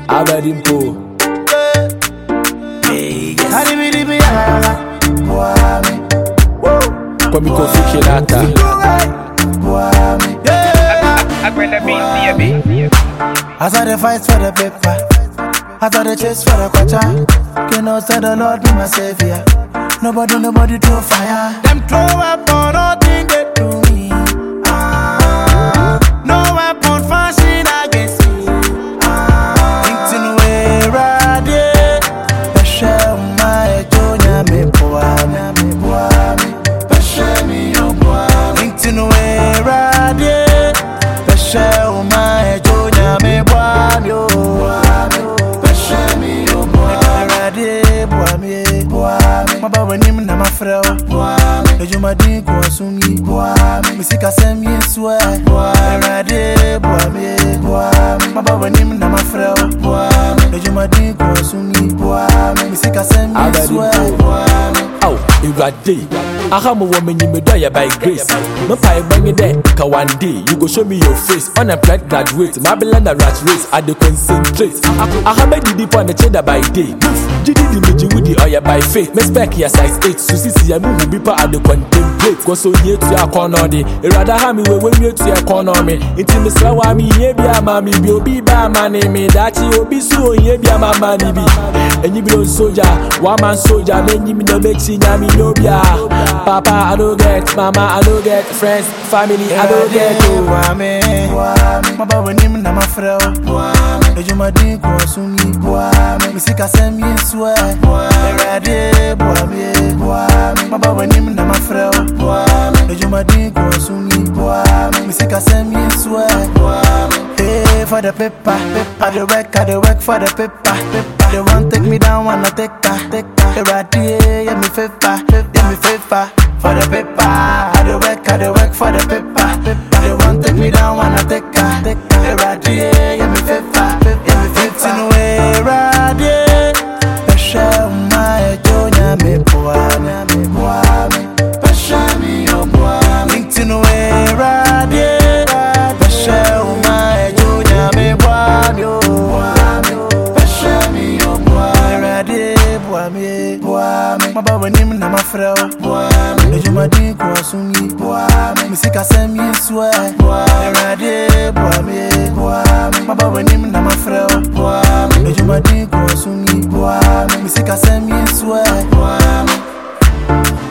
Abedimpo. Kwame Kofi Kinata. As I the fight for the paper, as I the chase for the quarter, you know, say the Lord be my savior. Nobody to fire. Them throw up on nothing they do me. No weapon fashion against me. Thinking where I did, the shell my Jonia me boami. Pashemi yo boami. Thinking where I did, the shell my Jonia me boami. Pashemi yo boami. Maba wenim na mafreo ejuma din ko asumi misika sem yeswa erade boame maba wenim na mafreo ejuma din ko asumi misika sem yeswa Aw, Irade. Ahamo woman you me do ya by grace. No pie bang it there, ka one day you go show me your face. Unemployed graduate, my belanda rat race. I dey concentrate. Ahame di deep on the cheddar by day. Gidi di meji with the oya by faith. Me spec ya size 8. So see ya move be part of the contemplate. Go so near to your corner day. Irada ha me we when you to your corner me. Inti me slawa mi ye bi amami bi obi ba mane me. Dachi obi so ye bi amama ni bi. And you be on soldier, one man soldier. Men you me no make nyami no bia. Papa I don't get, mama I don't get, friends, family I don't get. Maba wenim na mafreo ejuma din ko asumi misika sem yeswa erade boame maba wenim na mafreo ejuma din ko asumi misika sem yeswa hey for the paper I the work for the paper they want take me down wanna take erade yeah me favor for the paper I the work for the paper they want take me down wanna take erade yeah me favor in way erade pesha my Jonia me boami pesha mi yo boami in way erade pesha my Jonia me boami pesha mi yo boami erade boami maba wenim na mafreo ejuma din ko asumi misika sem yeswa erade boami maba wenim na mafreo ejuma din ko asumi misika sem yeswa